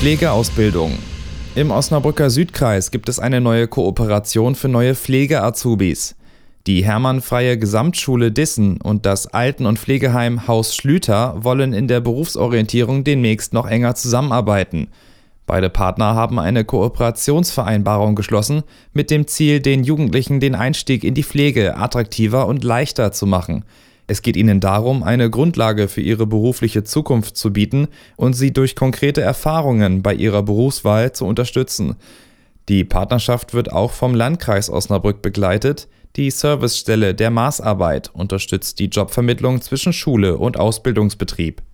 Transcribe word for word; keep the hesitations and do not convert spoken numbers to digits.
Pflegeausbildung. Im Osnabrücker Südkreis gibt es eine neue Kooperation für neue Pflege-Azubis. Die Hermann-Freie Gesamtschule Dissen und das Alten- und Pflegeheim Haus Schlüter wollen in der Berufsorientierung demnächst noch enger zusammenarbeiten. Beide Partner haben eine Kooperationsvereinbarung geschlossen, mit dem Ziel, den Jugendlichen den Einstieg in die Pflege attraktiver und leichter zu machen. Es geht ihnen darum, eine Grundlage für ihre berufliche Zukunft zu bieten und sie durch konkrete Erfahrungen bei ihrer Berufswahl zu unterstützen. Die Partnerschaft wird auch vom Landkreis Osnabrück begleitet. Die Servicestelle der Maßarbeit unterstützt die Jobvermittlung zwischen Schule und Ausbildungsbetrieb.